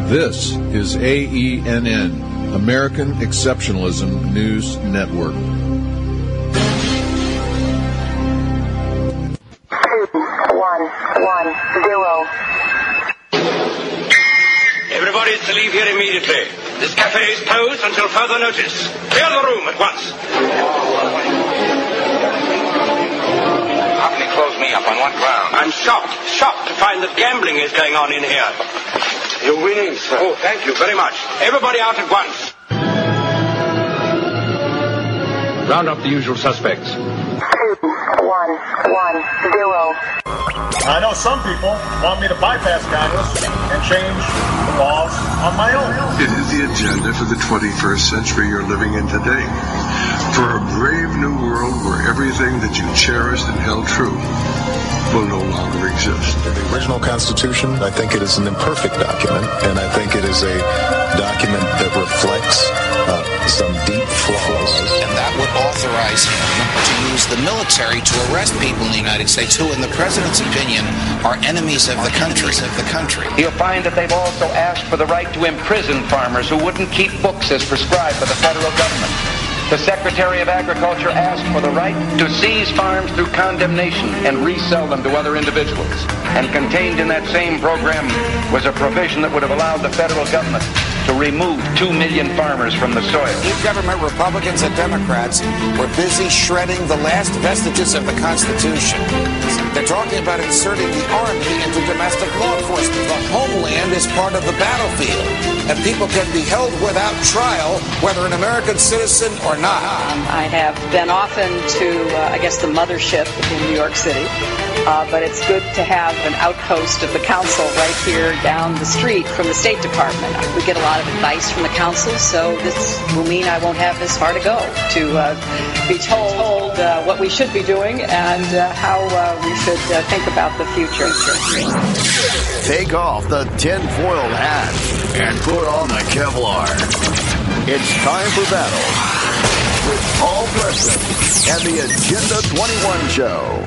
This is AENN, American Exceptionalism News Network. 2110. Everybody is to leave here immediately. This cafe is closed until further notice. Clear the room at once. How can he close me up? On what ground? I'm shocked to find that gambling is going on in here. You're winning, sir. Oh, thank you very much. Everybody out at once. Round up the usual suspects. 2110. I know some people want me to bypass Congress and change the laws on my own. It is the agenda for the 21st century you're living in today. For a brave new world where everything that you cherished and held true will no longer exist. The original Constitution, I think it is an imperfect document, and I think it is a document that reflects some deep flaws. And that would authorize him to use the military to arrest people in the United States who, in the president's opinion, are enemies of the country. You'll find that they've also asked for the right to imprison farmers who wouldn't keep books as prescribed by the federal government. The Secretary of Agriculture asked for the right to seize farms through condemnation and resell them to other individuals. And contained in that same program was a provision that would have allowed the federal government to remove 2 million farmers from the soil. Government, Republicans and Democrats were busy shredding the last vestiges of the Constitution. They're talking about inserting the Army into domestic law enforcement. The homeland is part of the battlefield, and people can be held without trial, whether an American citizen or not. I have been often to, the mothership in New York City, but it's good to have an outpost of the council right here down the street from the State Department. We get a lot of advice from the council, so this will mean I won't have this far to go to be told what we should be doing and how we should think about the future. Take off the tinfoil hat and put on the Kevlar. It's time for battle with Paul Preston and the Agenda 21 Show.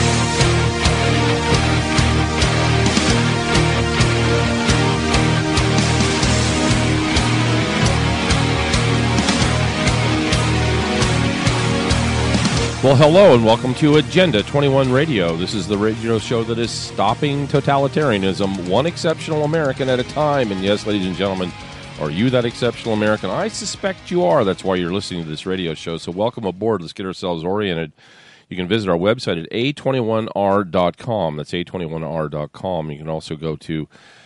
Well, hello and welcome to Agenda 21 Radio. This is the radio show that is stopping totalitarianism, one exceptional American at a time. And yes, ladies and gentlemen, are you that exceptional American? I suspect you are. That's why you're listening to this radio show. So welcome aboard. Let's get ourselves oriented. You can visit our website at a21r.com. That's a21r.com. You can also go to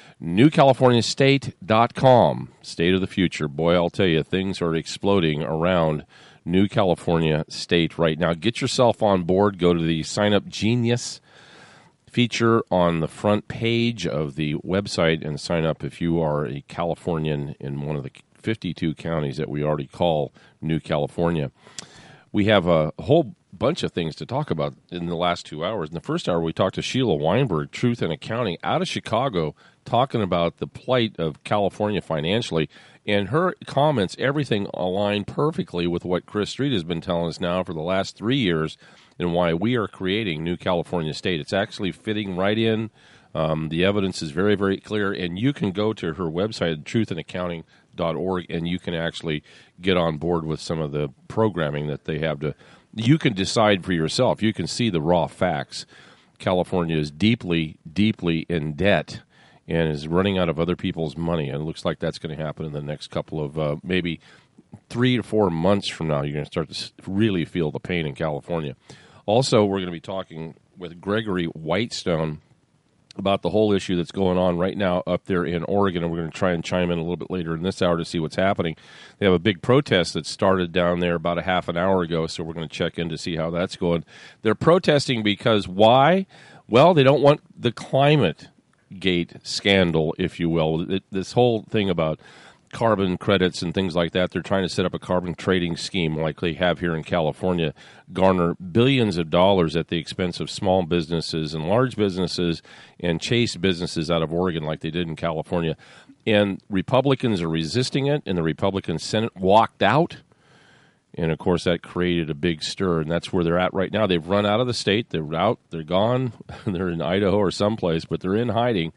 newcaliforniastate.com. State of the future. Boy, I'll tell you, things are exploding around New California State right now. Get yourself on board. Go to the Sign Up Genius feature on the front page of the website and sign up if you are a Californian in one of the 52 counties that we already call New California. We have a whole bunch of things to talk about in the last 2 hours. In the first hour, we talked to Sheila Weinberg, Truth in Accounting, out of Chicago, talking about the plight of California financially. And her comments, everything aligned perfectly with what Chris Street has been telling us now for the last 3 years and why we are creating New California State. It's actually fitting right in. The evidence is very, very clear. And you can go to her website, truthandaccounting.org, and you can actually get on board with some of the programming that they have to. You can decide for yourself. You can see the raw facts. California is deeply, deeply in debt and is running out of other people's money. And it looks like that's going to happen in the next couple of maybe 3 to 4 months from now. You're going to start to really feel the pain in California. Also, we're going to be talking with Gregory Whitestone about the whole issue that's going on right now up there in Oregon, and we're going to try and chime in a little bit later in this hour to see what's happening. They have a big protest that started down there about a half an hour ago, so we're going to check in to see how that's going. They're protesting because why? Well, they don't want the climate gate scandal, if you will. This whole thing about carbon credits and things like that, they're trying to set up a carbon trading scheme like they have here in California, garner billions of dollars at the expense of small businesses and large businesses and chase businesses out of Oregon like they did in California. And Republicans are resisting it, and the Republican Senate walked out. And, of course, that created a big stir, and that's where they're at right now. They've run out of the state. They're out. They're gone. They're in Idaho or someplace, but they're in hiding.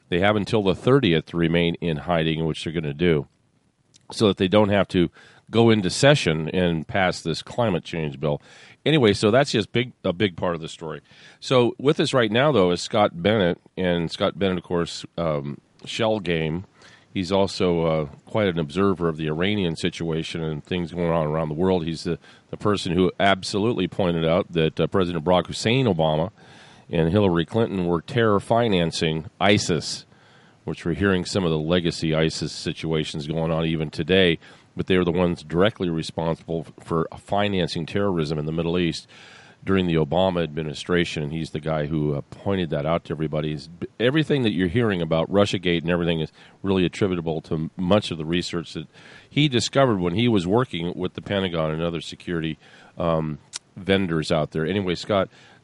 They have until the 30th to remain in hiding, which they're going to do, so that they don't have to go into session and pass this climate change bill. Anyway, so that's just a big part of the story. So with us right now, though, is Scott Bennett. And Scott Bennett, of course, Shell Game. He's also quite an observer of the Iranian situation and things going on around the world. He's the person who absolutely pointed out that President Barack Hussein Obama and Hillary Clinton were terror financing ISIS, which we're hearing some of the legacy ISIS situations going on even today, but they were the ones directly responsible for financing terrorism in the Middle East during the Obama administration, and he's the guy who pointed that out to everybody. Everything that you're hearing about Russiagate and everything is really attributable to much of the research that he discovered when he was working with the Pentagon and other security vendors out there. Anyway, Scott,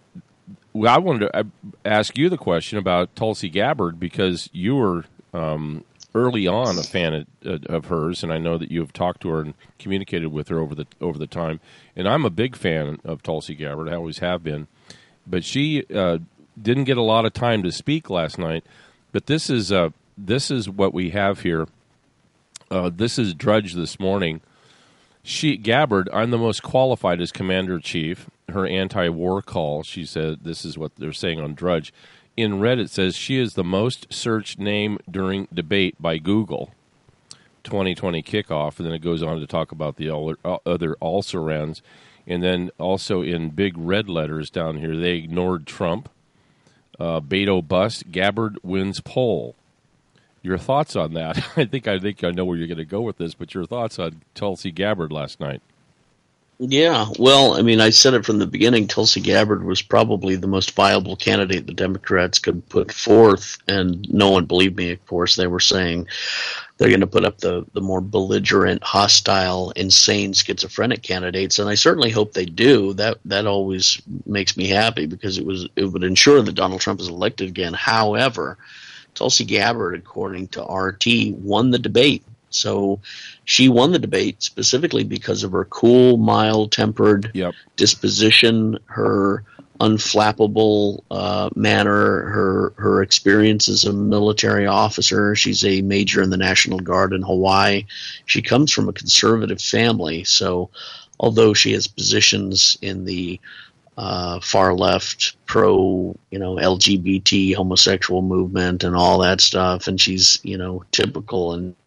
I wanted to ask you the question about Tulsi Gabbard, because you were early on a fan of hers, and I know that you have talked to her and communicated with her over the time. And I'm a big fan of Tulsi Gabbard. I always have been. But she didn't get a lot of time to speak last night. But this is what we have here. This is Drudge this morning. Gabbard, I'm the most qualified as Commander-in-Chief. Her anti-war call, she said, this is what they're saying on Drudge. In red, it says she is the most searched name during debate by Google. 2020 kickoff, and then it goes on to talk about the other also-rans. And then also in big red letters down here, they ignored Trump. Beto bust, Gabbard wins poll. Your thoughts on that? I think I know where you're going to go with this, but your thoughts on Tulsi Gabbard last night? Yeah, well, I mean, I said it from the beginning. Tulsi Gabbard was probably the most viable candidate the Democrats could put forth, and no one believed me, of course. They were saying they're going to put up the more belligerent, hostile, insane, schizophrenic candidates, and I certainly hope they do. That always makes me happy, because it would ensure that Donald Trump is elected again. However, Tulsi Gabbard, according to RT, won the debate. So she won the debate specifically because of her cool, mild-tempered disposition, her unflappable manner, her experience as a military officer. She's a major in the National Guard in Hawaii. She comes from a conservative family, so although she has positions in the far left, pro, LGBT, homosexual movement and all that stuff, and she's, typical and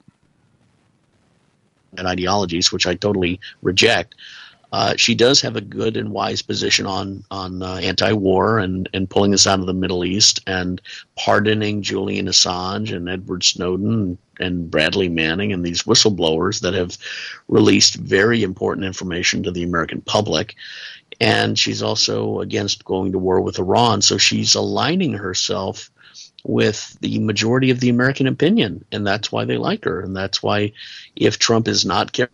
ideologies, which I totally reject. She does have a good and wise position on anti-war and pulling us out of the Middle East and pardoning Julian Assange and Edward Snowden and Bradley Manning and these whistleblowers that have released very important information to the American public. And she's also against going to war with Iran. So she's aligning herself with the majority of the American opinion, and that's why they like her. And that's why, if Trump is not careful,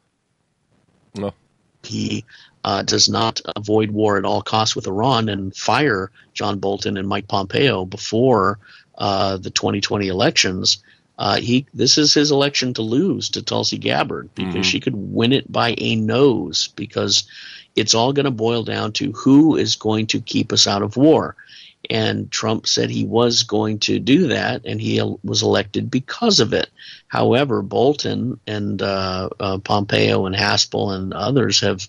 he does not avoid war at all costs with Iran and fire John Bolton and Mike Pompeo before the 2020 elections, this is his election to lose to Tulsi Gabbard, because she could win it by a nose, because it's all going to boil down to who is going to keep us out of war. And Trump said he was going to do that, and he was elected because of it. However, Bolton and Pompeo and Haspel and others have,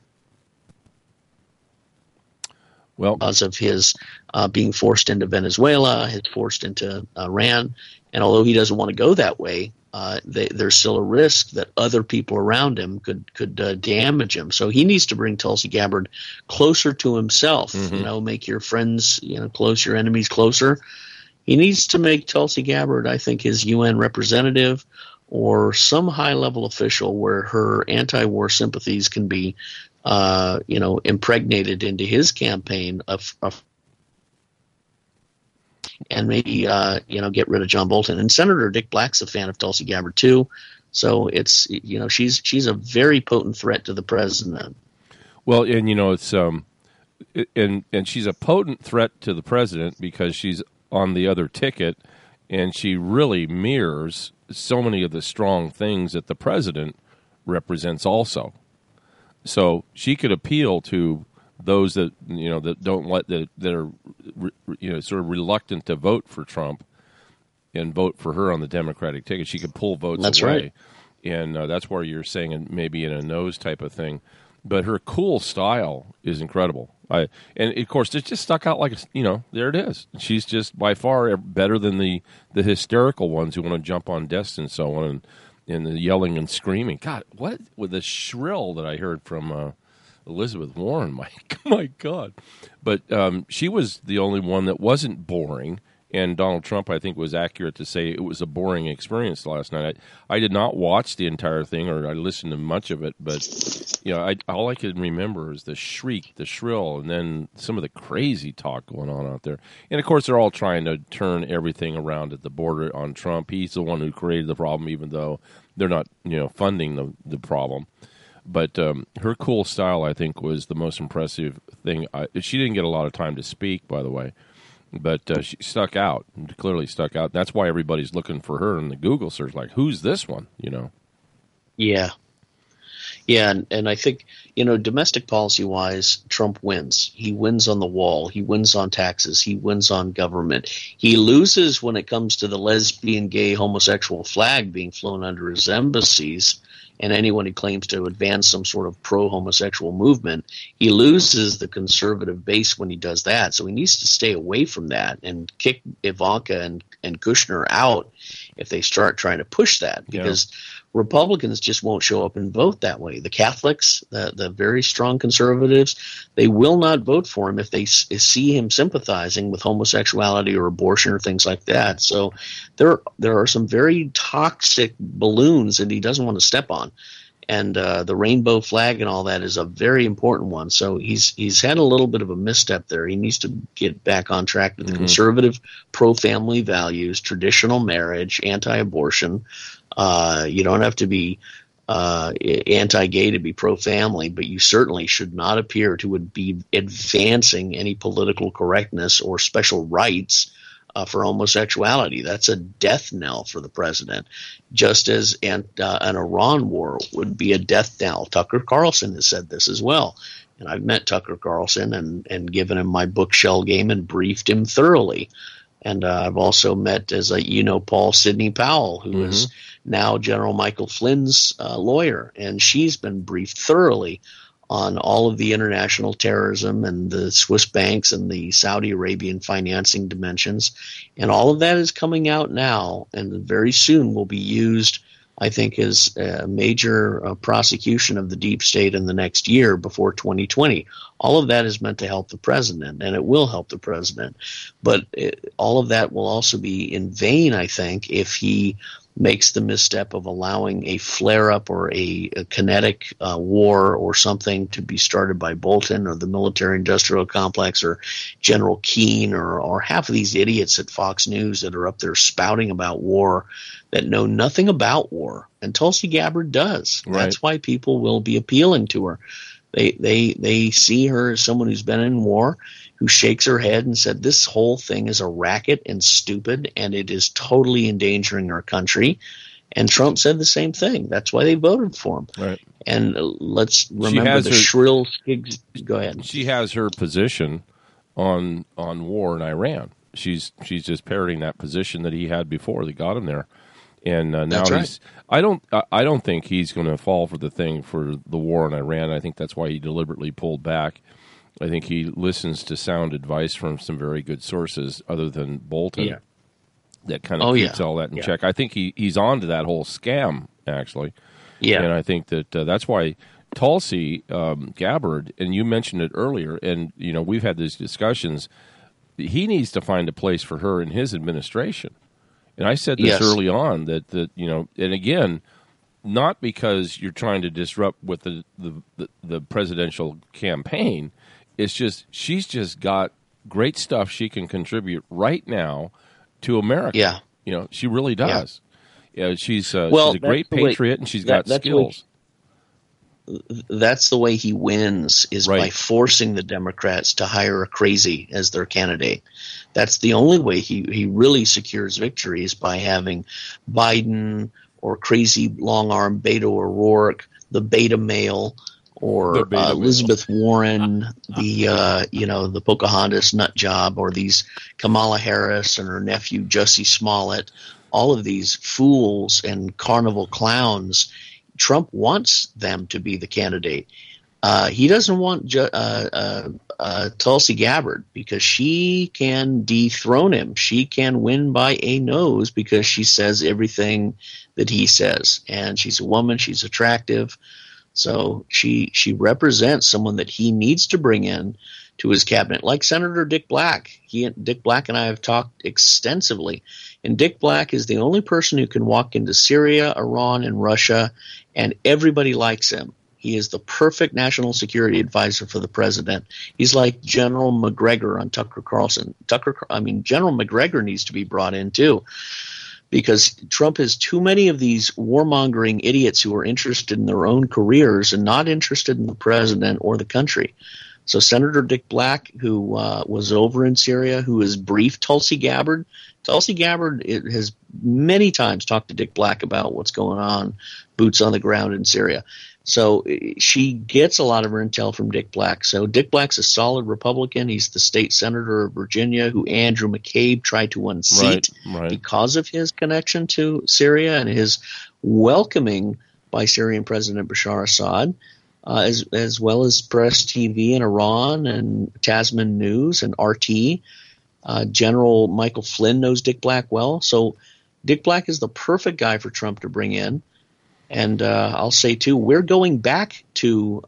because of his being forced into Venezuela, his forced into Iran, and although he doesn't want to go that way, there's still a risk that other people around him could damage him. So he needs to bring Tulsi Gabbard closer to himself. Make your friends close, your enemies closer. He needs to make Tulsi Gabbard, I think, his UN representative or some high-level official where her anti-war sympathies can be, impregnated into his campaign and maybe get rid of John Bolton. And Senator Dick Black's a fan of Tulsi Gabbard too, so it's she's a very potent threat to the president. Well, and it's and she's a potent threat to the president because she's on the other ticket, and she really mirrors so many of the strong things that the president represents also. So she could appeal to those that that don't that are sort of reluctant to vote for Trump, and vote for her on the Democratic ticket. She could pull votes That's away. right. And that's where you're saying maybe in a nose type of thing. But her cool style is incredible. And, of course, it just stuck out like, there it is. She's just by far better than the hysterical ones who want to jump on desks and so on and the yelling and screaming. God, what with the shrill that I heard from Elizabeth Warren, my God. But she was the only one that wasn't boring. And Donald Trump, I think, was accurate to say it was a boring experience last night. I did not watch the entire thing, or I listened to much of it, but all I can remember is the shriek, the shrill, and then some of the crazy talk going on out there. And of course, they're all trying to turn everything around at the border on Trump. He's the one who created the problem, even though they're not, funding the problem. But her cool style, I think, was the most impressive thing. She didn't get a lot of time to speak, by the way. But she stuck out, clearly stuck out. That's why everybody's looking for her in the Google search, like, who's this one, Yeah. Yeah, and I think, domestic policy-wise, Trump wins. He wins on the wall. He wins on taxes. He wins on government. He loses when it comes to the lesbian, gay, homosexual flag being flown under his embassies. And anyone who claims to advance some sort of pro-homosexual movement, he loses the conservative base when he does that. So he needs to stay away from that and kick Ivanka and Kushner out if they start trying to push that, because Republicans just won't show up and vote that way. The Catholics, the very strong conservatives, they will not vote for him if they see him sympathizing with homosexuality or abortion or things like that. So there are some very toxic balloons that he doesn't want to step on. And the rainbow flag and all that is a very important one. So he's had a little bit of a misstep there. He needs to get back on track with the conservative pro-family values, traditional marriage, anti-abortion. You don't have to be anti-gay to be pro-family, but you certainly should not appear to be advancing any political correctness or special rights for homosexuality. That's a death knell for the president, just as an Iran war would be a death knell. Tucker Carlson has said this as well. And I've met Tucker Carlson and given him my book Shell Game and briefed him thoroughly. And I've also met, as Paul Sidney Powell, who is now General Michael Flynn's lawyer, and she's been briefed thoroughly on all of the international terrorism and the Swiss banks and the Saudi Arabian financing dimensions. And all of that is coming out now, and very soon will be used, I think, as a major prosecution of the deep state in the next year before 2020. All of that is meant to help the president, and it will help the president. But all of that will also be in vain, I think, if he makes the misstep of allowing a flare-up or a kinetic war or something to be started by Bolton or the military-industrial complex or General Keane or half of these idiots at Fox News that are up there spouting about war that know nothing about war. And Tulsi Gabbard does. Right. That's why people will be appealing to her. They see her as someone who's been in war, who shakes her head and said, this whole thing is a racket and stupid, and it is totally endangering our country. And Trump said the same thing. That's why they voted for him. Right. And let's remember the shrill – go ahead. She has her position on war in Iran. She's just parroting that position that he had before that got him there. And now he's – I don't think he's going to fall for the war in Iran. I think that's why he deliberately pulled back. I think he listens to sound advice from some very good sources other than Bolton that kind of keeps all that in check. I think he's on to that whole scam, actually. Yeah. And I think that that's why Tulsi Gabbard, and you mentioned it earlier, and we've had these discussions, he needs to find a place for her in his administration. And I said this early on that and again, not because you're trying to disrupt with the presidential campaign. It's just she's just got great stuff she can contribute right now to America. Yeah, she really does. Yeah, she's a great patriot, and she's got skills. That's the way he wins, is by forcing the Democrats to hire a crazy as their candidate. That's the only way he really secures victory, is by having Biden or crazy long-arm Beto O'Rourke, the beta male, or Elizabeth Warren, the Pocahontas nut job, or these Kamala Harris and her nephew Jussie Smollett, all of these fools and carnival clowns. Trump wants them to be the candidate. He doesn't want Tulsi Gabbard because she can dethrone him. She can win by a nose because she says everything that he says. And she's a woman. She's attractive. So she represents someone that he needs to bring in to his cabinet, like Senator Dick Black. Dick Black and I have talked extensively. And Dick Black is the only person who can walk into Syria, Iran, and Russia, and everybody likes him. He is the perfect national security advisor for the president. He's like General McGregor on Tucker Carlson. General McGregor needs to be brought in too, because Trump has too many of these warmongering idiots who are interested in their own careers and not interested in the president or the country. So Senator Dick Black, who was over in Syria, who has briefed Tulsi Gabbard. Tulsi Gabbard has many times talked to Dick Black about what's going on, boots on the ground in Syria. So she gets a lot of her intel from Dick Black. So Dick Black's a solid Republican. He's the state senator of Virginia who Andrew McCabe tried to unseat because of his connection to Syria and his welcoming by Syrian President Bashar Assad, as well as Press TV in Iran and Tasman News and RT. General Michael Flynn knows Dick Black well. So Dick Black is the perfect guy for Trump to bring in. And I'll say, too, we're going back to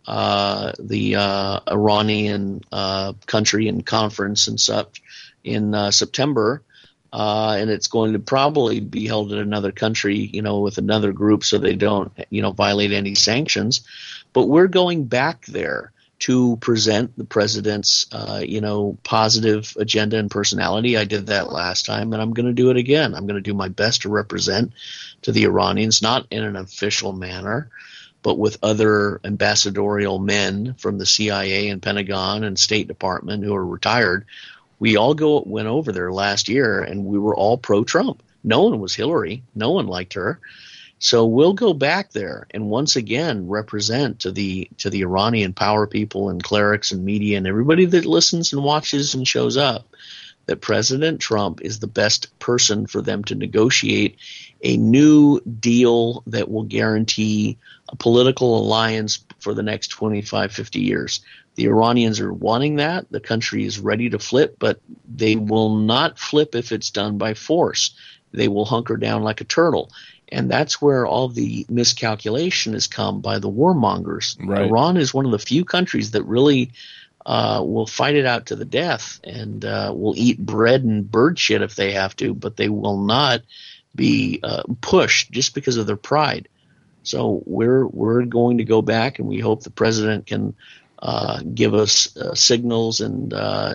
the Iranian country and conference and such in September. And it's going to probably be held in another country, with another group so they don't, violate any sanctions. But we're going back there to present the president's, positive agenda and personality. I did that last time, and I'm going to do it again. I'm going to do my best to represent to the Iranians, not in an official manner, but with other ambassadorial men from the CIA and Pentagon and State Department who are retired. We all went over there last year, and we were all pro-Trump. No one was Hillary. No one liked her. So we'll go back there and once again represent to the Iranian power people and clerics and media and everybody that listens and watches and shows up that President Trump is the best person for them to negotiate a new deal that will guarantee a political alliance for the next 25, 50 years. The Iranians are wanting that. The country is ready to flip, but they will not flip if it's done by force. They will hunker down like a turtle. And that's where all the miscalculation has come by the warmongers. Right. Iran is one of the few countries that really will fight it out to the death and will eat bread and bird shit if they have to, but they will not be pushed just because of their pride. So we're going to go back, and we hope the president can give us signals and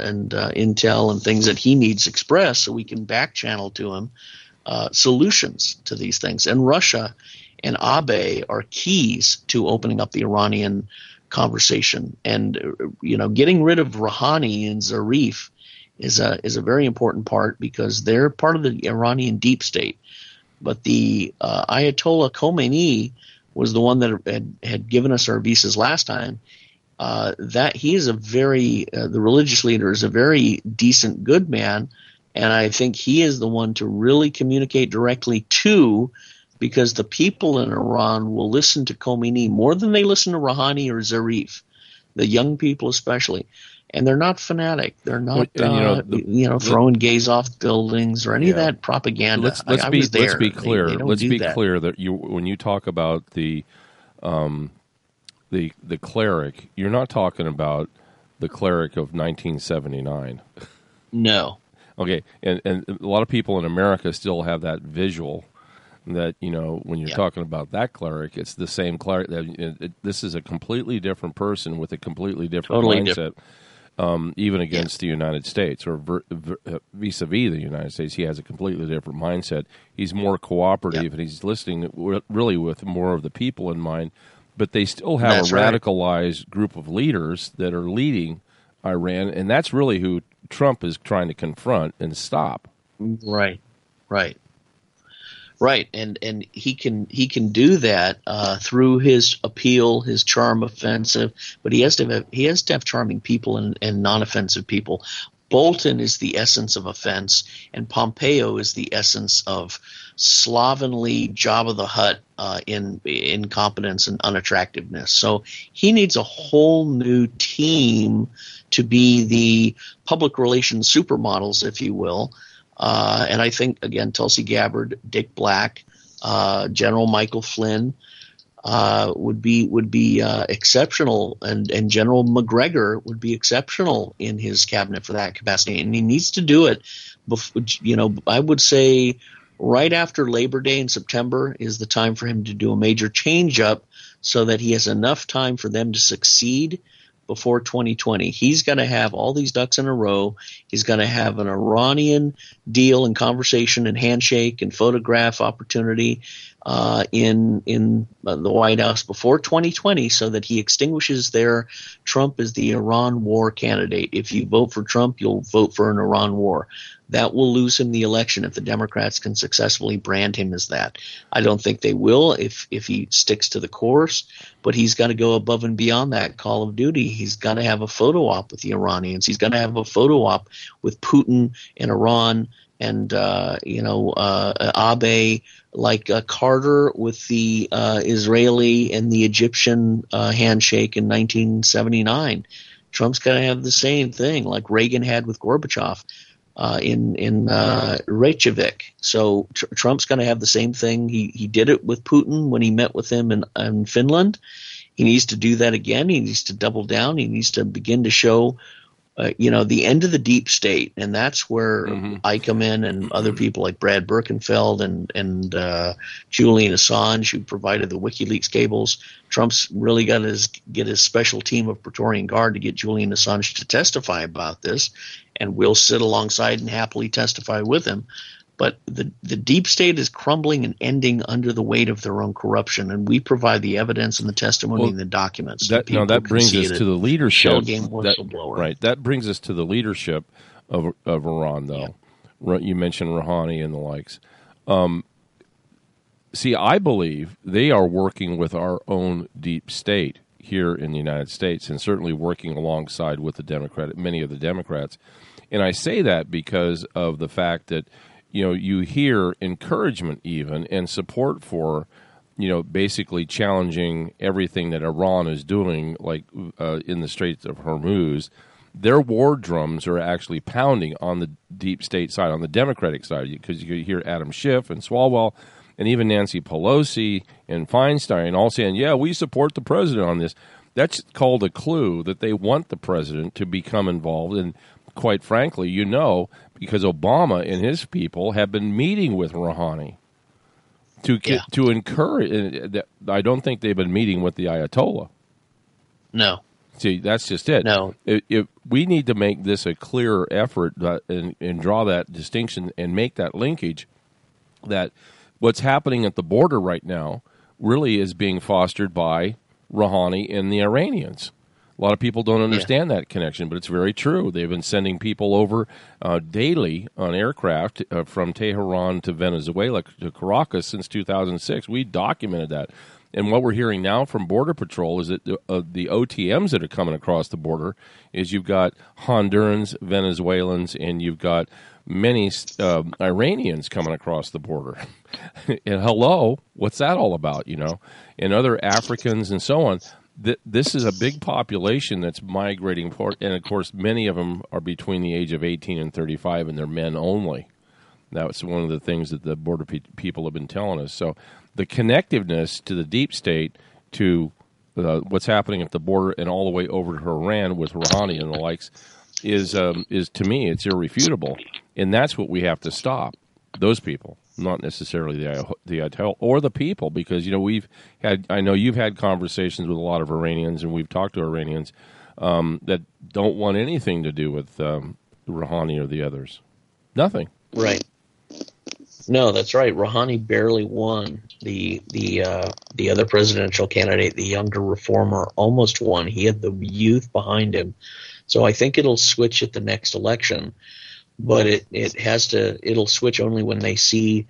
intel and things that he needs expressed so we can back channel to him solutions to these things. And Russia and Abe are keys to opening up the Iranian conversation. And getting rid of Rouhani and Zarif is a very important part because they're part of the Iranian deep state. But the Ayatollah Khomeini was the one that had given us our visas last time. That he is the religious leader is a very decent, good man. And I think he is the one to really communicate directly to, because the people in Iran will listen to Khomeini more than they listen to Rouhani or Zarif, the young people especially. And they're not fanatic. They're not, throwing gays off buildings or any of that propaganda. Let's be clear. Let's be clear that when you talk about the cleric, you're not talking about the cleric of 1979. No. Okay, and a lot of people in America still have that visual that, when you're talking about that cleric, it's the same cleric. This is a completely different person with a completely different mindset, even against the United States or vis-a-vis the United States. He has a completely different mindset. He's more cooperative, and he's listening really with more of the people in mind, but they still have radicalized group of leaders that are leading Iran, and that's really who Trump is trying to confront and stop. Right. Right, and he can do that through his appeal, his charm offensive, but he has to have charming people and non-offensive people. Bolton is the essence of offense, and Pompeo is the essence of slovenly Jabba the Hutt incompetence and unattractiveness. So he needs a whole new team to be the public relations supermodels, if you will. And I think, again, Tulsi Gabbard, Dick Black, General Michael Flynn would be exceptional, and General McGregor would be exceptional in his cabinet for that capacity. And he needs to do it before, I would say right after Labor Day in September is the time for him to do a major change-up so that he has enough time for them to succeed before 2020. He's got to have all these ducks in a row. He's got to have an Iranian deal and conversation and handshake and photograph opportunity in the White House before 2020 so that he extinguishes Trump as the Iran war candidate. If you vote for Trump, you'll vote for an Iran war. That will lose him the election if the Democrats can successfully brand him as that. I don't think they will if he sticks to the course, but he's got to go above and beyond that call of duty. He's got to have a photo op with the Iranians. He's got to have a photo op with Putin and Iran and Abe, like Carter with the Israeli and the Egyptian handshake in 1979. Trump's got to have the same thing like Reagan had with Gorbachev in Reykjavik. So Trump's going to have the same thing. He did it with Putin when he met with him in Finland. He needs to do that again. He needs to double down. He needs to begin to show the end of the deep state, and that's where I come in, and other people like Brad Birkenfeld and Julian Assange, who provided the WikiLeaks cables. Trump's really got to get his special team of Praetorian Guard to get Julian Assange to testify about this, and we'll sit alongside and happily testify with him. But the deep state is crumbling and ending under the weight of their own corruption, and we provide the evidence and the testimony and the documents. That brings us to the leadership. Shell game whistleblower. Right. That brings us to the leadership of Iran, though. Yeah. You mentioned Rouhani and the likes. See, I believe they are working with our own deep state here in the United States, and certainly working alongside with many of the Democrats. And I say that because of the fact that you hear encouragement even and support for, basically challenging everything that Iran is doing, like in the Straits of Hormuz. Their war drums are actually pounding on the deep state side, on the Democratic side, because you hear Adam Schiff and Swalwell and even Nancy Pelosi and Feinstein all saying, yeah, we support the president on this. That's called a clue that they want the president to become involved. And quite frankly, because Obama and his people have been meeting with Rouhani to encourage. I don't think they've been meeting with the Ayatollah. No. See, that's just it. No. We need to make this a clearer effort and draw that distinction and make that linkage that what's happening at the border right now really is being fostered by Rouhani and the Iranians. A lot of people don't understand that connection, but it's very true. They've been sending people over daily on aircraft from Tehran to Venezuela to Caracas since 2006. We documented that. And what we're hearing now from Border Patrol is that the OTMs that are coming across the border is you've got Hondurans, Venezuelans, and you've got many Iranians coming across the border. And hello, what's that all about, And other Africans and so on. This is a big population that's migrating, and of course, many of them are between the age of 18 and 35, and they're men only. That's one of the things that the border people have been telling us. So the connectiveness to the deep state, to what's happening at the border and all the way over to Iran with Rouhani and the likes, is to me, it's irrefutable. And that's what we have to stop, those people. Not necessarily the Ayatollah or the people, because I know you've had conversations with a lot of Iranians, and we've talked to Iranians that don't want anything to do with Rouhani or the others. Nothing. Right. No, that's right. Rouhani barely won. The other presidential candidate, the younger reformer, almost won. He had the youth behind him. So I think it'll switch at the next election. But it'll switch only when they see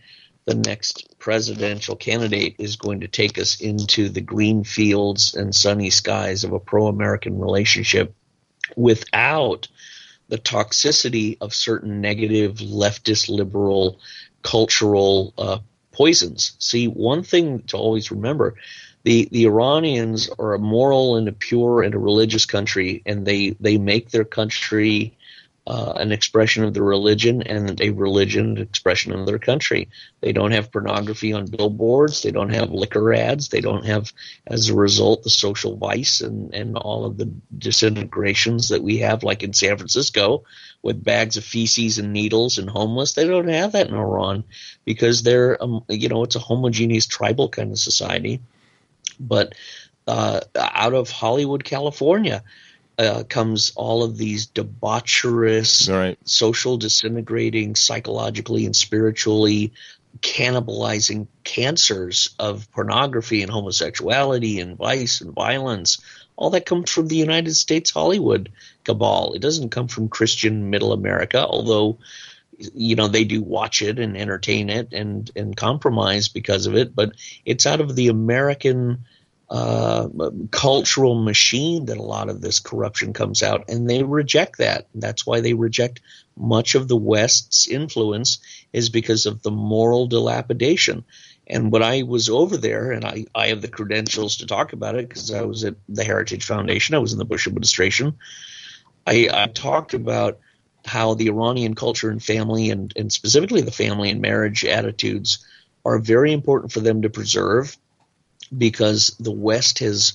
the next presidential candidate is going to take us into the green fields and sunny skies of a pro-American relationship without the toxicity of certain negative leftist liberal cultural poisons. See, one thing to always remember, the Iranians are a moral and a pure and a religious country, and they make their country an expression of their religion, and a religion an expression of their country. They don't have pornography on billboards. They don't have liquor ads. They don't have, as a result, the social vice and all of the disintegrations that we have, like in San Francisco, with bags of feces and needles and homeless. They don't have that in Iran because they're, it's a homogeneous tribal kind of society. But out of Hollywood, California, comes all of these debaucherous, social disintegrating, psychologically and spiritually cannibalizing cancers of pornography and homosexuality and vice and violence. All that comes from the United States Hollywood cabal. It doesn't come from Christian Middle America, although they do watch it and entertain it and compromise because of it. But it's out of the American cultural machine that a lot of this corruption comes out, and they reject that. That's why they reject much of the West's influence, is because of the moral dilapidation. And when I was over there, and I have the credentials to talk about it because I was at the Heritage Foundation, I was in the Bush administration, I talked about how the Iranian culture and family, and specifically the family and marriage attitudes, are very important for them to preserve, because the West has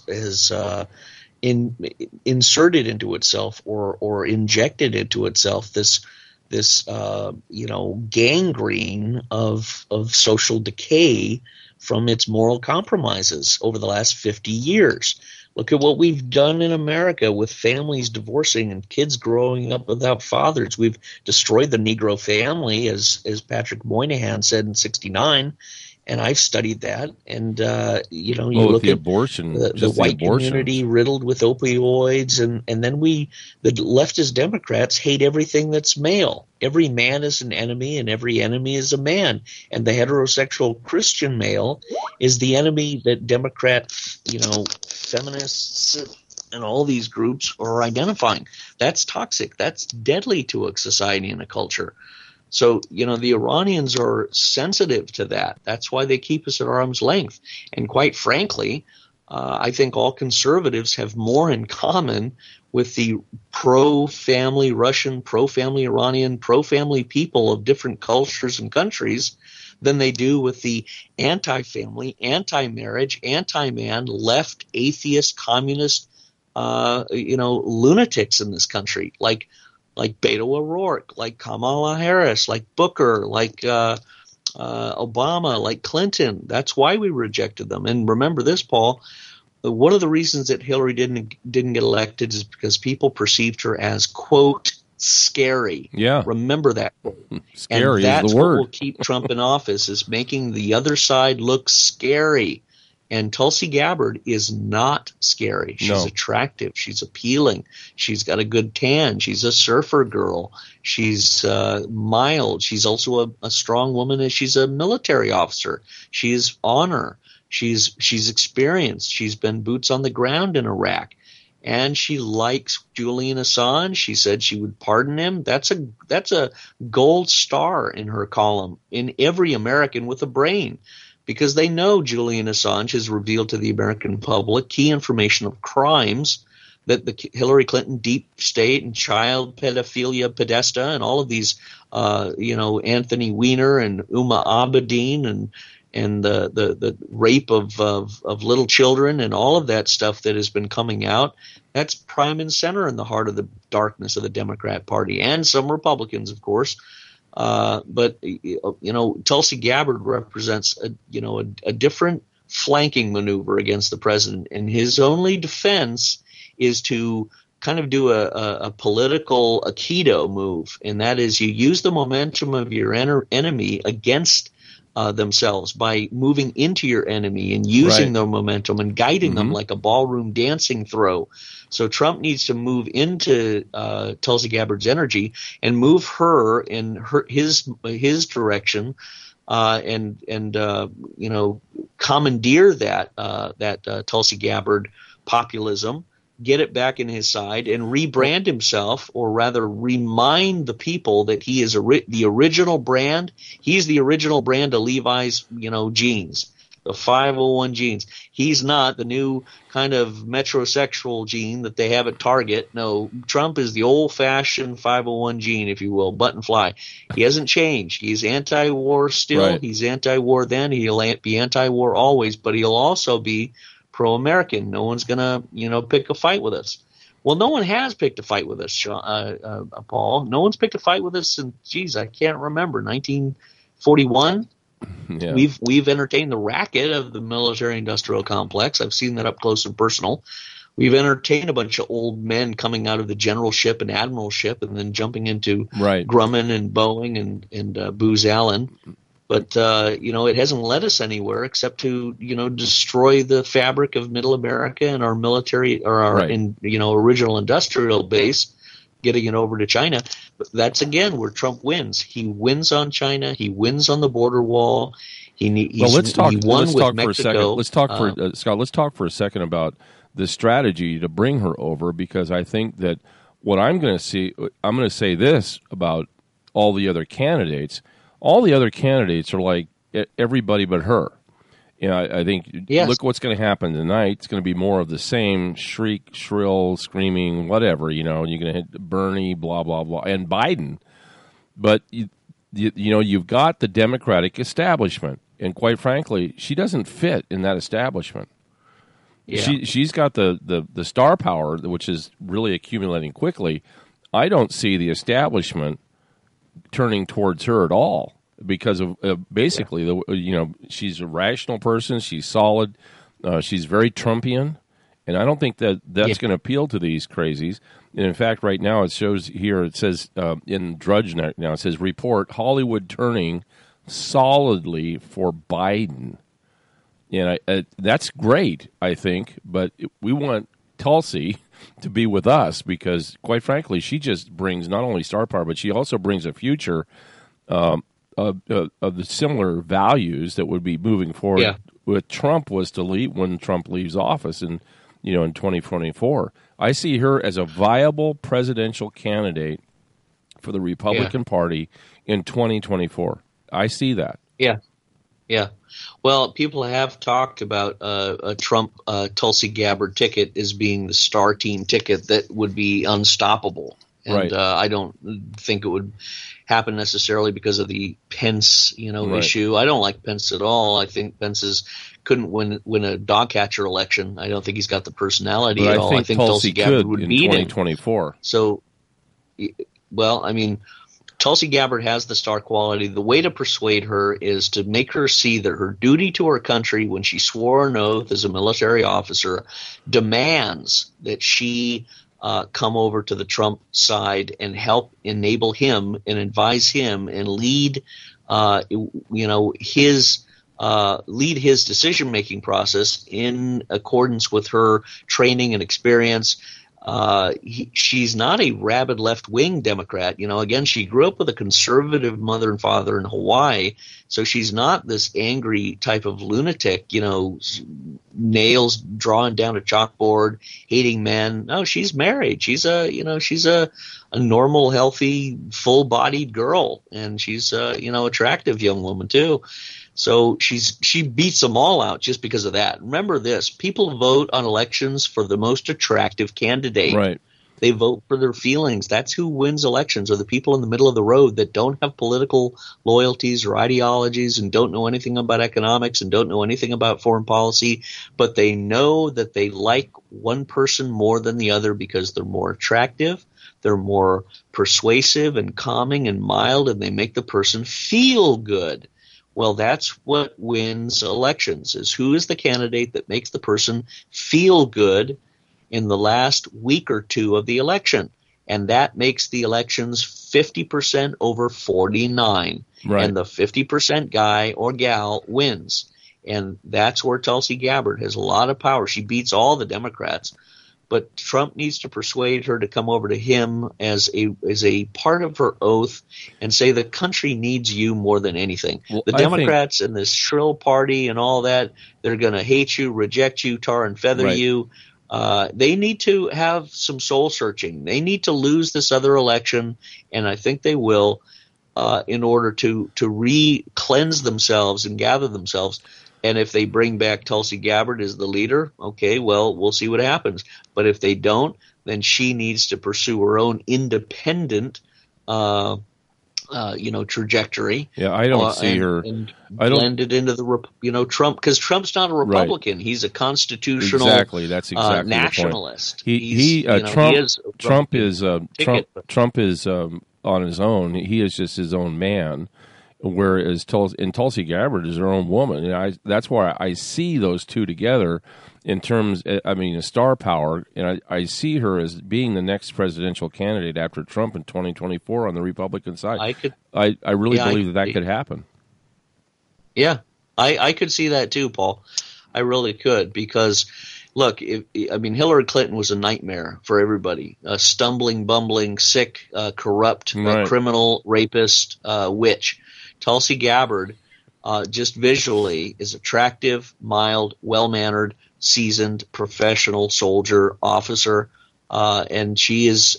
inserted into itself or injected into itself this gangrene of social decay from its moral compromises over the last 50 years. Look at what we've done in America with families divorcing and kids growing up without fathers. We've destroyed the Negro family, as Patrick Moynihan said in '69. And I've studied that, and you look at abortion, the white community riddled with opioids, and then the leftist Democrats hate everything that's male. Every man is an enemy, and every enemy is a man. And the heterosexual Christian male is the enemy that Democrat, feminists and all these groups are identifying. That's toxic. That's deadly to a society and a culture. So, the Iranians are sensitive to that. That's why they keep us at arm's length. And quite frankly, I think all conservatives have more in common with the pro-family Russian, pro-family Iranian, pro-family people of different cultures and countries than they do with the anti-family, anti-marriage, anti-man, left, atheist, communist, lunatics in this country, like Beto O'Rourke, like Kamala Harris, like Booker, like Obama, like Clinton. That's why we rejected them. And remember this, Paul, one of the reasons that Hillary didn't get elected is because people perceived her as, quote, scary. Yeah. Remember that. Scary and that's is the word. What will keep Trump in office, is making the other side look scary. And Tulsi Gabbard is not scary. She's attractive. She's appealing. She's got a good tan. She's a surfer girl. She's mild. She's also a strong woman, as she's a military officer. She is honor. She's experienced. She's been boots on the ground in Iraq. And she likes Julian Assange. She said she would pardon him. That's a gold star in her column in every American with a brain. Because they know Julian Assange has revealed to the American public key information of crimes that the Hillary Clinton deep state and child pedophilia podesta and all of these, Anthony Weiner and Uma Abedin and the rape of little children and all of that stuff that has been coming out. That's prime and center in the heart of the darkness of the Democrat Party, and some Republicans, of course. But Tulsi Gabbard represents a different flanking maneuver against the president, and his only defense is to kind of do a political Aikido move, and that is you use the momentum of your enemy against themselves by moving into your enemy and using their momentum and guiding them like a ballroom dancing throw. So Trump needs to move into Tulsi Gabbard's energy and move her in his direction and commandeer that Tulsi Gabbard populism, get it back in his side, and rebrand himself, or rather remind the people that he is the original brand. He's the original brand of Levi's, jeans, the 501 jeans. He's not the new kind of metrosexual jean that they have at Target. No, Trump is the old-fashioned 501 jean, if you will, button fly. He hasn't changed. He's anti-war still. Right. He's anti-war then. He'll be anti-war always, but he'll also be pro-American. No one's going to, pick a fight with us. Well, no one has picked a fight with us, Paul. No one's picked a fight with us since, I can't remember, 1941. Yeah. We've entertained the racket of the military-industrial complex. I've seen that up close and personal. We've entertained a bunch of old men coming out of the generalship and admiralship and then jumping into Grumman and Boeing and Booz Allen. But, it hasn't led us anywhere except to, destroy the fabric of middle America and our military or our, original industrial base, getting it over to China. But that's, again, where Trump wins. He wins on China. He wins on the border wall. Let's talk for a second. Scott, let's talk for a second about the strategy to bring her over, because I think that what I'm going to say this about all the other candidates. All the other candidates are like everybody but her. I think look what's going to happen tonight. It's going to be more of the same shriek, shrill, screaming, whatever. You're going to hit Bernie, blah, blah, blah, and Biden. But, you've got the Democratic establishment. And quite frankly, she doesn't fit in that establishment. Yeah. She's got the star power, which is really accumulating quickly. I don't see the establishment turning towards her at all, because of basically she's a rational person, she's solid, she's very Trumpian, and I don't think that's going to appeal to these crazies. And in fact, right now it shows here, it says in Drudge now, it says report Hollywood turning solidly for Biden, and that's great, I think, but we want Tulsi to be with us, because quite frankly, she just brings not only star power, but she also brings a future of the similar values that would be moving forward. Yeah. With Trump was to leave when Trump leaves office in 2024. I see her as a viable presidential candidate for the Republican Party in 2024. I see that. Yeah. Well, people have talked about a Trump Tulsi Gabbard ticket as being the star team ticket that would be unstoppable. And I don't think it would happen necessarily because of the Pence, issue. I don't like Pence at all. I think Pence couldn't win a dog catcher election. I don't think he's got the personality at all. I think Tulsi Gabbard would beat him in 2024. So, Tulsi Gabbard has the star quality. The way to persuade her is to make her see that her duty to her country, when she swore an oath as a military officer, demands that she come over to the Trump side and help enable him and advise him and lead his decision-making process in accordance with her training and experience. She's not a rabid left-wing Democrat. Again, she grew up with a conservative mother and father in Hawaii, so she's not this angry type of lunatic, nails drawn down a chalkboard, hating men. No, she's married. She's a normal, healthy, full-bodied girl, and she's attractive young woman too. So she beats them all out just because of that. Remember this: people vote on elections for the most attractive candidate. Right. They vote for their feelings. That's who wins elections, are the people in the middle of the road that don't have political loyalties or ideologies and don't know anything about economics and don't know anything about foreign policy, but they know that they like one person more than the other because they're more attractive, they're more persuasive and calming and mild, and they make the person feel good. Well, that's what wins elections, is who is the candidate that makes the person feel good in the last week or two of the election. And that makes the elections 50% over 49. Right. And the 50% guy or gal wins. And that's where Tulsi Gabbard has a lot of power. She beats all the Democrats. but Trump needs to persuade her to come over to him as a part of her oath and say the country needs you more than anything. Well, the Democrats and this shrill party and all that, they're going to hate you, reject you, tar and feather you. They need to have some soul searching. They need to lose this other election, and I think they will, in order to re-cleanse themselves and gather themselves. And if they bring back Tulsi Gabbard as the leader, okay, well, we'll see what happens. But if they don't, then she needs to pursue her own independent, trajectory. Yeah, I don't see her. And blend it into the, Trump, because Trump's not a Republican. Right. He's a constitutional that's exactly nationalist. Trump is on his own. He is just his own man. Whereas Tulsi Gabbard is her own woman. And that's why I see those two together in terms, of star power. And I see her as being the next presidential candidate after Trump in 2024 on the Republican side. I really believe that could happen. Yeah, I could see that too, Paul. I really could, because look, Hillary Clinton was a nightmare for everybody. A stumbling, bumbling, sick, corrupt, criminal, rapist, witch. Tulsi Gabbard, just visually, is attractive, mild, well-mannered, seasoned, professional soldier, officer, and she's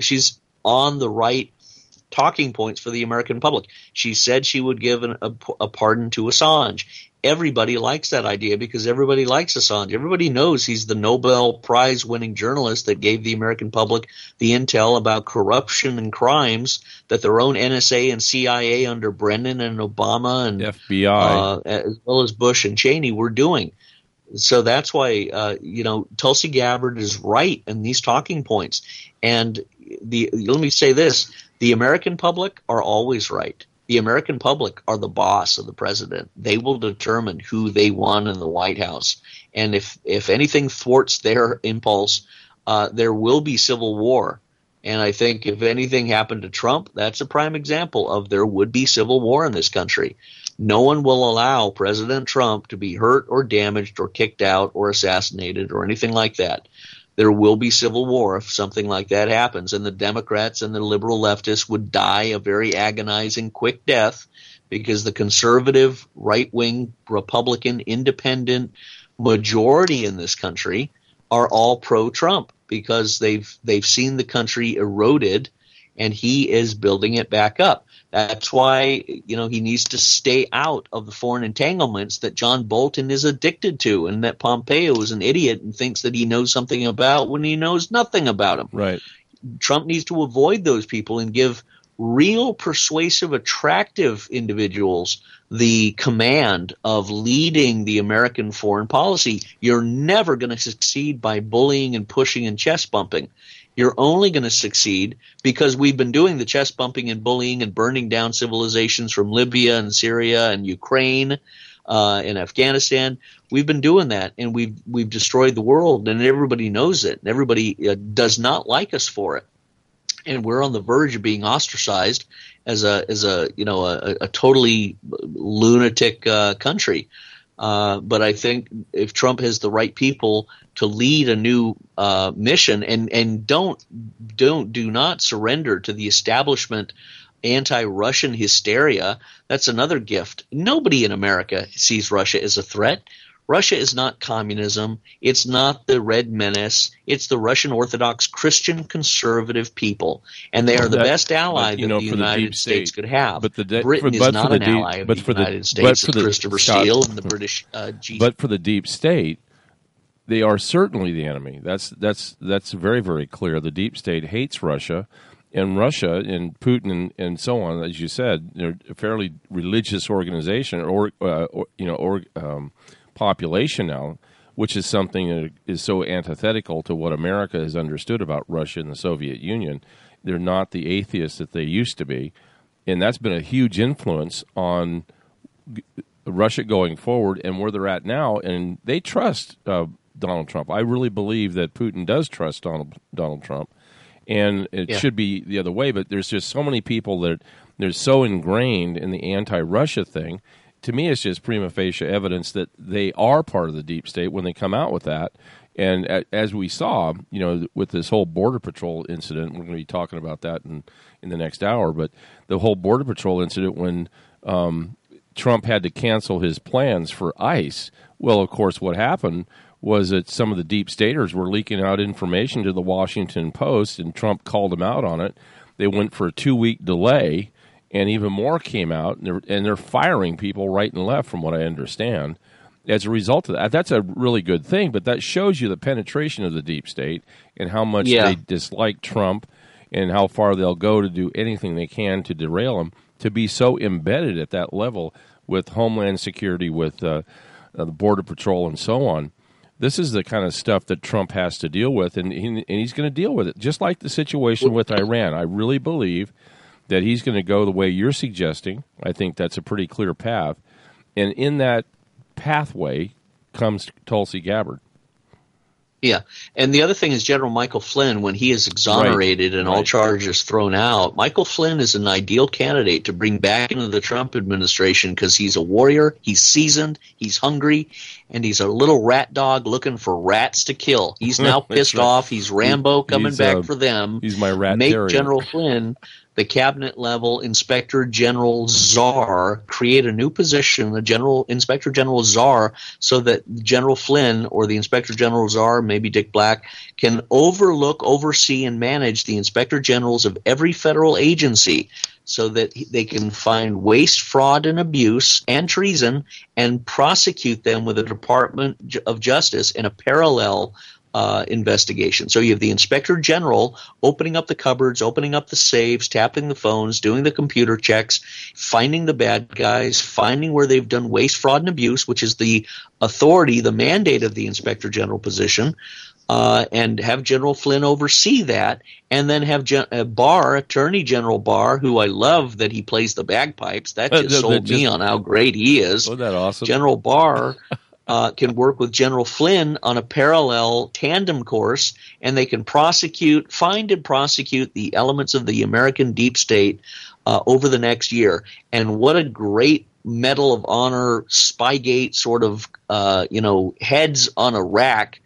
on the right talking points for the American public. She said she would give a pardon to Assange. Everybody likes that idea because everybody likes Assange. Everybody knows he's the Nobel Prize-winning journalist that gave the American public the intel about corruption and crimes that their own NSA and CIA under Brennan and Obama and FBI, as well as Bush and Cheney, were doing. So that's why Tulsi Gabbard is right in these talking points. And let me say this: the American public are always right. The American public are the boss of the president. They will determine who they want in the White House. And if anything thwarts their impulse, there will be civil war. And I think if anything happened to Trump, that's a prime example of there would be civil war in this country. No one will allow President Trump to be hurt or damaged or kicked out or assassinated or anything like that. There will be civil war if something like that happens, and the Democrats and the liberal leftists would die a very agonizing, quick death because the conservative, right-wing, Republican, independent majority in this country are all pro-Trump because they've seen the country eroded, and he is building it back up. That's why, he needs to stay out of the foreign entanglements that John Bolton is addicted to, and that Pompeo is an idiot and thinks that he knows something about when he knows nothing about them. Right. Trump needs to avoid those people and give real persuasive, attractive individuals the command of leading the American foreign policy. You're never going to succeed by bullying and pushing and chest bumping. You're only going to succeed because we've been doing the chest bumping and bullying and burning down civilizations from Libya and Syria and Ukraine and Afghanistan. We've been doing that, and we've destroyed the world, and everybody knows it. And everybody does not like us for it, and we're on the verge of being ostracized as a totally lunatic country. But I think if Trump has the right people to lead a new mission, and do not surrender to the establishment anti-Russian hysteria, that's another gift. Nobody in America sees Russia as a threat. Russia is not communism. It's not the Red Menace. It's the Russian Orthodox Christian conservative people, and they are the best ally that the United States could have. But Britain is not an ally of the United States. It's Christopher Steele and the British. But for the deep state, they are certainly the enemy. That's very, very clear. The deep state hates Russia, and Russia and Putin and so on. As you said, they're a fairly religious organization, population now, which is something that is so antithetical to what America has understood about Russia and the Soviet Union. They're not the atheists that they used to be, and that's been a huge influence on Russia going forward and where they're at now, and they trust Donald Trump. I really believe that Putin does trust Donald Trump, and it should be the other way, but there's just so many people that they're so ingrained in the anti-Russia thing. To me, it's just prima facie evidence that they are part of the deep state when they come out with that. And as we saw, with this whole Border Patrol incident, we're going to be talking about that in the next hour, but the whole Border Patrol incident when Trump had to cancel his plans for ICE, well, of course, what happened was that some of the deep staters were leaking out information to the Washington Post, and Trump called them out on it. They went for a 2-week delay, and even more came out, and they're firing people right and left, from what I understand. As a result of that, that's a really good thing, but that shows you the penetration of the deep state and how much they dislike Trump and how far they'll go to do anything they can to derail him, to be so embedded at that level with Homeland Security, with the Border Patrol, and so on. This is the kind of stuff that Trump has to deal with, and he's going to deal with it, just like the situation with Iran. I really believe that he's going to go the way you're suggesting. I think that's a pretty clear path. And in that pathway comes Tulsi Gabbard. Yeah, and the other thing is General Michael Flynn, when he is exonerated and all charges thrown out, Michael Flynn is an ideal candidate to bring back into the Trump administration because he's a warrior, he's seasoned, he's hungry, and he's a little rat dog looking for rats to kill. He's now pissed off. He's Rambo coming back for them. He's my rat Make terrier. General Flynn the cabinet-level Inspector General Czar, create a new position, the Inspector General Czar, so that General Flynn or the Inspector General Czar, maybe Dick Black, can overlook, oversee, and manage the Inspector Generals of every federal agency so that they can find waste, fraud, and abuse and treason and prosecute them with the Department of Justice in a parallel investigation. So you have the Inspector General opening up the cupboards, opening up the safes, tapping the phones, doing the computer checks, finding the bad guys, finding where they've done waste, fraud, and abuse, which is the authority, the mandate of the Inspector General position, and have General Flynn oversee that, and then have Attorney General Barr, who I love that he plays the bagpipes. That just sold me on how great he is. Wasn't that awesome? General Barr can work with General Flynn on a parallel tandem course, and they can find and prosecute the elements of the American deep state over the next year. And what a great Medal of Honor, Spygate sort of, heads on a rack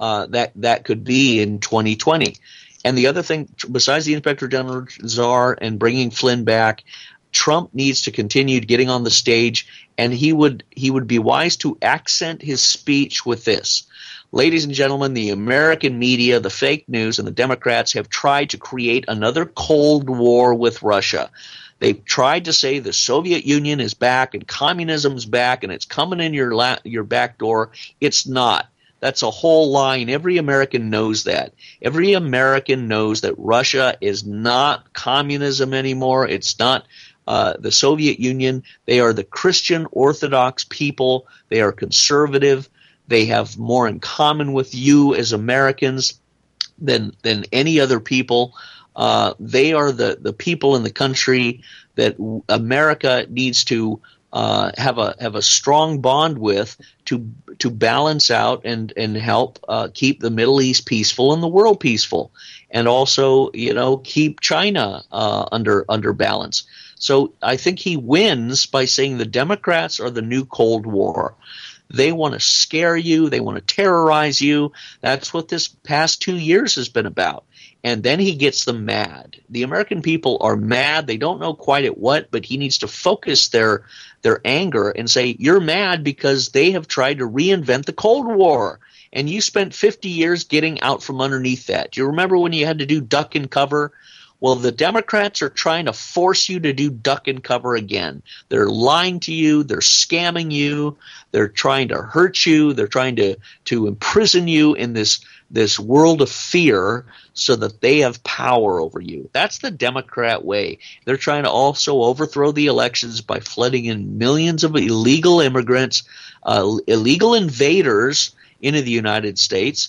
that could be in 2020. And the other thing, besides the Inspector General Czar and bringing Flynn back, Trump needs to continue getting on the stage, and he would be wise to accent his speech with this. Ladies and gentlemen, the American media, the fake news, and the Democrats have tried to create another Cold War with Russia. They've tried to say the Soviet Union is back and communism's back and it's coming in your back door. It's not. That's a whole lie, and every American knows that. Every American knows that Russia is not communism anymore. It's not the Soviet Union. They are the Christian Orthodox people. They are conservative. They have more in common with you as Americans than any other people. They are the people in the country that America needs to have a strong bond with to balance out and help keep the Middle East peaceful and the world peaceful, and also keep China under balance. So I think he wins by saying the Democrats are the new Cold War. They want to scare you. They want to terrorize you. That's what this past 2 years has been about. And then he gets them mad. The American people are mad. They don't know quite at what, but he needs to focus their anger and say, you're mad because they have tried to reinvent the Cold War. And you spent 50 years getting out from underneath that. Do you remember when you had to do duck and cover? Well, the Democrats are trying to force you to do duck and cover again. They're lying to you. They're scamming you. They're trying to hurt you. They're trying to imprison you in this world of fear so that they have power over you. That's the Democrat way. They're trying to also overthrow the elections by flooding in millions of illegal immigrants, illegal invaders into the United States.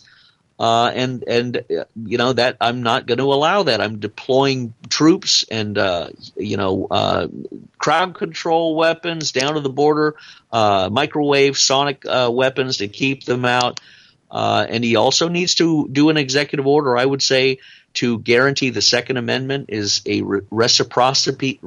That I'm not going to allow that. I'm deploying troops and crowd control weapons down to the border, microwave, sonic weapons to keep them out. And he also needs to do an executive order, I would say, to guarantee the Second Amendment is a reciprocity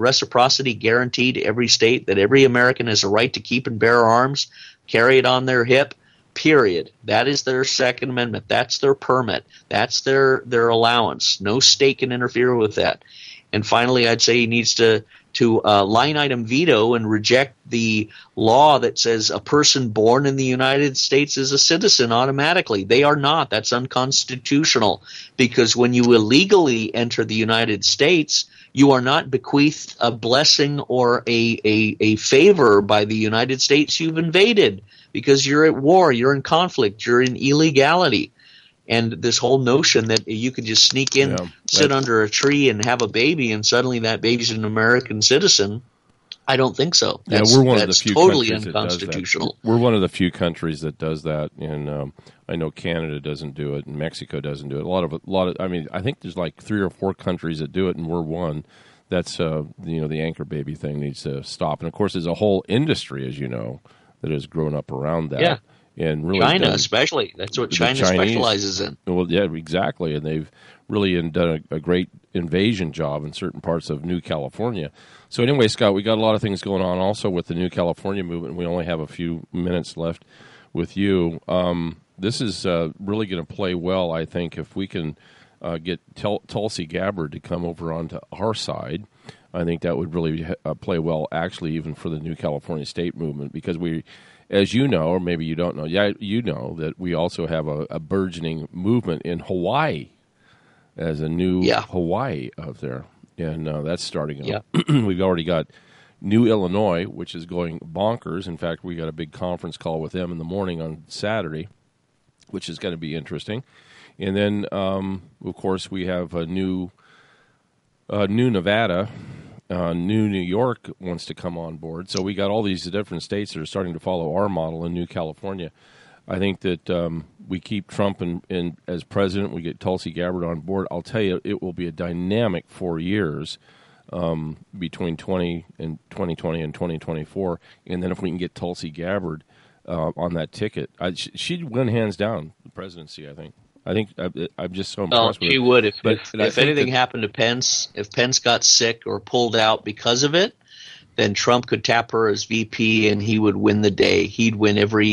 guarantee to every state that every American has a right to keep and bear arms, carry it on their hip, period. That is their Second Amendment. That's their permit. That's their allowance. No state can interfere with that. And finally, I'd say he needs to line item veto and reject the law that says a person born in the United States is a citizen automatically. They are not. That's unconstitutional, because when you illegally enter the United States, you are not bequeathed a blessing or a favor by the United States you've invaded, because you're at war, you're in conflict, you're in illegality. And this whole notion that you could just sneak in, sit under a tree and have a baby and suddenly that baby's an American citizen, I don't think so. We're one of the few totally countries unconstitutional. That does that. We're one of the few countries that does that, and I know Canada doesn't do it, and Mexico doesn't do it. A lot of. I mean, I think there's like 3 or 4 countries that do it, and we're one. That's the anchor baby thing needs to stop. And of course, there's a whole industry, as you know, that has grown up around that. Yeah. And really China, especially. That's what China specializes in. Well, yeah, exactly. And they've really done a great invasion job in certain parts of New California. So anyway, Scott, we got a lot of things going on also with the New California movement. We only have a few minutes left with you. This is really going to play well, I think, if we can get Tulsi Gabbard to come over onto our side. I think that would really play well, actually, even for the New California state movement, because we, as you know, or maybe you don't know, you know that we also have a burgeoning movement in Hawaii as a new Hawaii out there, and that's starting up. We've already got New Illinois, which is going bonkers. In fact, we got a big conference call with them in the morning on Saturday, which is going to be interesting. And then, of course, we have a new Nevada. New York wants to come on board. So we got all these different states that are starting to follow our model in New California. I think that we keep Trump in as president. We get Tulsi Gabbard on board. I'll tell you, it will be a dynamic 4 years between 2020 and 2024. And then if we can get Tulsi Gabbard on that ticket, she'd win hands down the presidency, I think. I'm just so impressed with it. She would. If anything happened to Pence, if Pence got sick or pulled out because of it, then Trump could tap her as VP and he would win the day. He'd win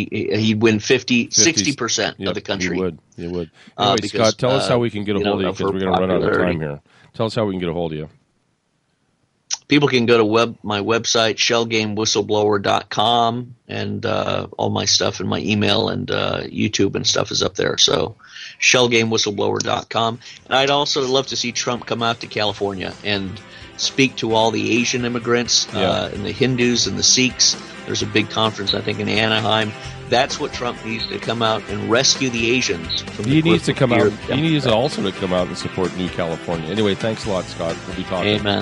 60% of the country. He would. Anyway, because, Scott, tell us how we can get a hold of you, because we're going to run out of time here. Tell us how we can get a hold of you. People can go to my website, shellgamewhistleblower.com, and all my stuff and my email and YouTube and stuff is up there. So shellgamewhistleblower.com. And I'd also love to see Trump come out to California and speak to all the Asian immigrants and the Hindus and the Sikhs. There's a big conference, I think, in Anaheim. That's what Trump needs to come out and rescue the Asians. He needs to come out. He needs also to come out and support New California. Anyway, thanks a lot, Scott. We'll be talking. Amen.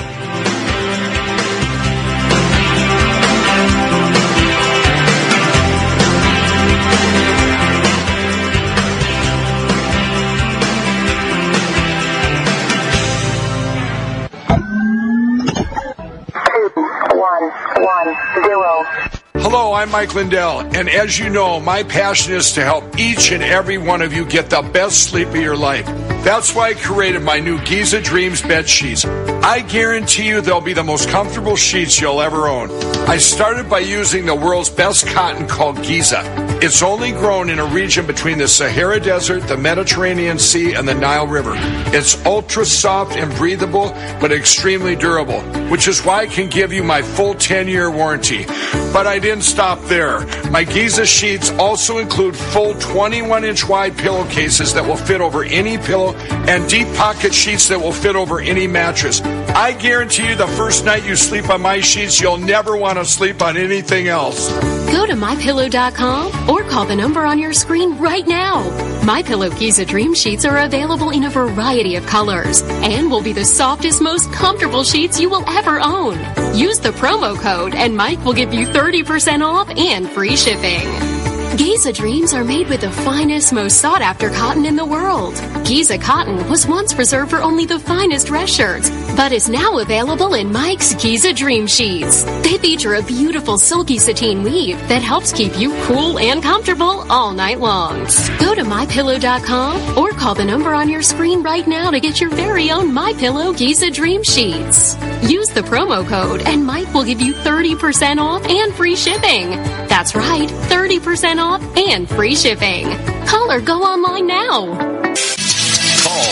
Hello, I'm Mike Lindell, and as you know, my passion is to help each and every one of you get the best sleep of your life. That's why I created my new Giza Dreams bed sheets. I guarantee you they'll be the most comfortable sheets you'll ever own. I started by using the world's best cotton called Giza. It's only grown in a region between the Sahara Desert, the Mediterranean Sea, and the Nile River. It's ultra soft and breathable, but extremely durable, which is why I can give you my full 10-year warranty. But I didn't stop there. My Giza sheets also include full 21-inch wide pillowcases that will fit over any pillow and deep pocket sheets that will fit over any mattress. I guarantee you the first night you sleep on my sheets, you'll never want to sleep on anything else. Go to MyPillow.com or call the number on your screen right now. MyPillow Giza Dream Sheets are available in a variety of colors and will be the softest, most comfortable sheets you will ever own. Use the promo code and Mike will give you 30% off and free shipping. Giza Dreams are made with the finest, most sought-after cotton in the world. Giza cotton was once reserved for only the finest dress shirts, but is now available in Mike's Giza Dream Sheets. They feature a beautiful silky sateen weave that helps keep you cool and comfortable all night long. Go to MyPillow.com or call the number on your screen right now to get your very own MyPillow Giza Dream Sheets. Use the promo code and Mike will give you 30% off and free shipping. That's right, 30% off and free shipping. Call or go online now. Call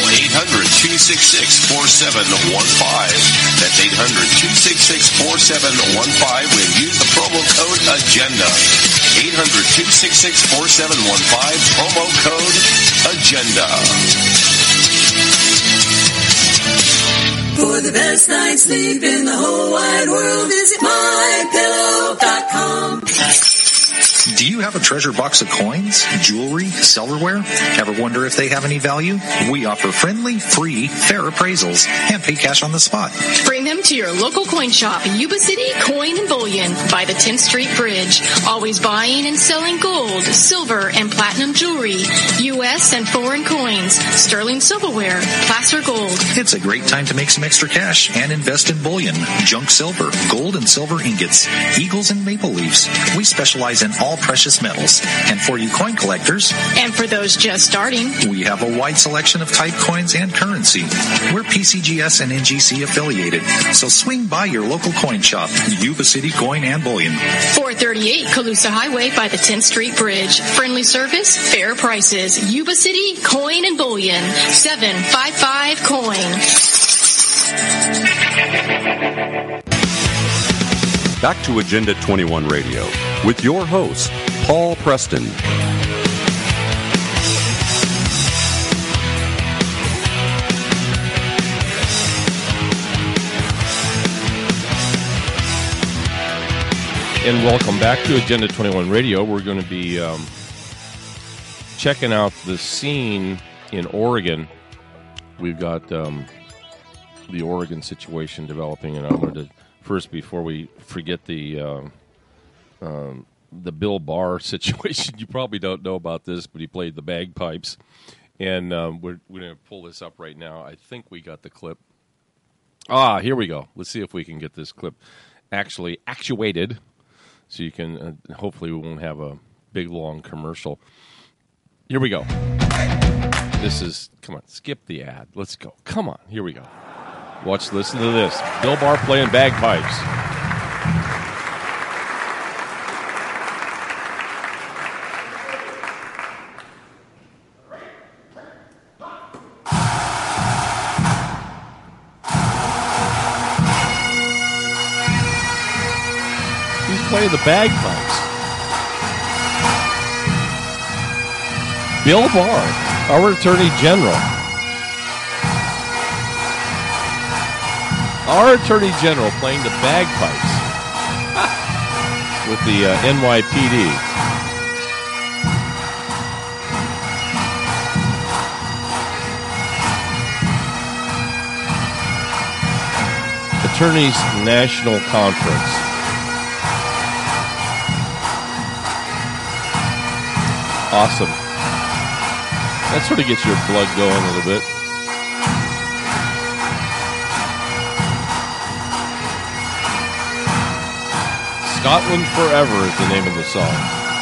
800-266-4715. That's 800-266-4715 and use the promo code AGENDA. 800-266-4715, promo code AGENDA. For the best night's sleep in the whole wide world, visit MyPillow.com. Do you have a treasure box of coins, jewelry, silverware? Ever wonder if they have any value? We offer friendly, free, fair appraisals and pay cash on the spot. Bring them to your local coin shop, Yuba City Coin and Bullion by the 10th Street Bridge. Always buying and selling gold, silver, and platinum jewelry, U.S. and foreign coins, sterling silverware, placer gold. It's a great time to make some extra cash and invest in bullion, junk silver, gold and silver ingots, eagles and maple leaves. We specialize in all precious metals. And for you coin collectors, and for those just starting, we have a wide selection of type coins and currency. We're PCGS and NGC affiliated, so swing by your local coin shop, Yuba City Coin and Bullion. 438 Colusa Highway by the 10th Street Bridge. Friendly service, fair prices. Yuba City Coin and Bullion. 755 Coin. Back to Agenda 21 Radio with your host, Paul Preston. And welcome back to Agenda 21 Radio. We're going to be checking out the scene in Oregon. We've got the Oregon situation developing, and I wanted to first, before we forget the Bill Barr situation. You probably don't know about this, but he played the bagpipes, and we're going to pull this up right now. I think we got the clip. Here we go. Let's see if we can get this clip actually actuated, so you can hopefully we won't have a big long commercial. Here we go. This is, come on, skip the ad. Let's go. Come on, here we go. Listen to this. Bill Barr playing bagpipes. He's playing the bagpipes. Bill Barr, our Attorney General. Our Attorney General playing the bagpipes with the NYPD. Attorneys National Conference. Awesome. That sort of gets your blood going a little bit. Scotland Forever is the name of the song.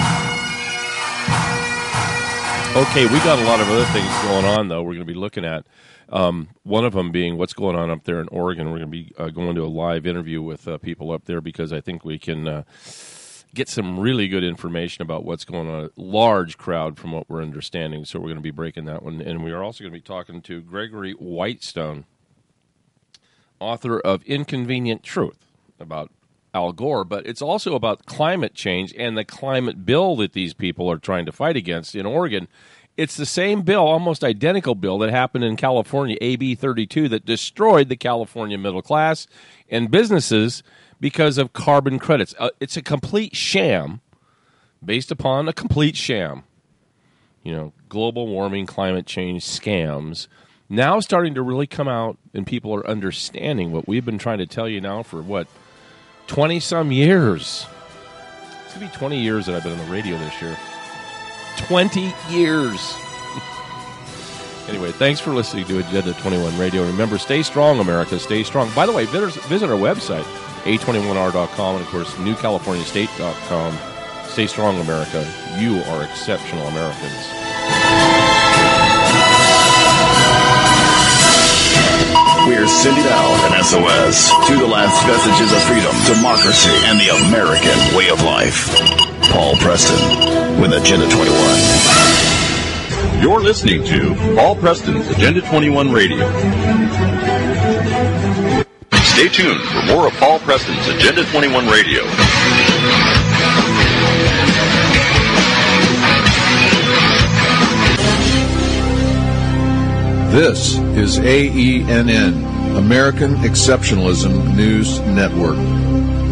Okay, we got a lot of other things going on, though, we're going to be looking at. One of them being what's going on up there in Oregon. We're going to be going to a live interview with people up there because I think we can get some really good information about what's going on. A large crowd from what we're understanding, so we're going to be breaking that one. And we are also going to be talking to Gregory Whitestone, author of Inconvenient Truth, about Al Gore, but it's also about climate change and the climate bill that these people are trying to fight against in Oregon. It's the same bill, almost identical bill, that happened in California, AB 32, that destroyed the California middle class and businesses because of carbon credits. It's a complete sham, based upon a complete sham. You know, global warming, climate change scams. Now starting to really come out, and people are understanding what we've been trying to tell you now for, 20-some years. It's going to be 20 years that I've been on the radio this year. 20 years. Anyway, thanks for listening to Agenda 21 Radio. Remember, stay strong, America. Stay strong. By the way, visit our website, a21r.com, and, of course, newcaliforniastate.com. Stay strong, America. You are exceptional Americans. We're sending out an SOS to the last vestiges of freedom, democracy, and the American way of life. Paul Preston with Agenda 21. You're listening to Paul Preston's Agenda 21 Radio. Stay tuned for more of Paul Preston's Agenda 21 Radio. This is AENN, American Exceptionalism News Network.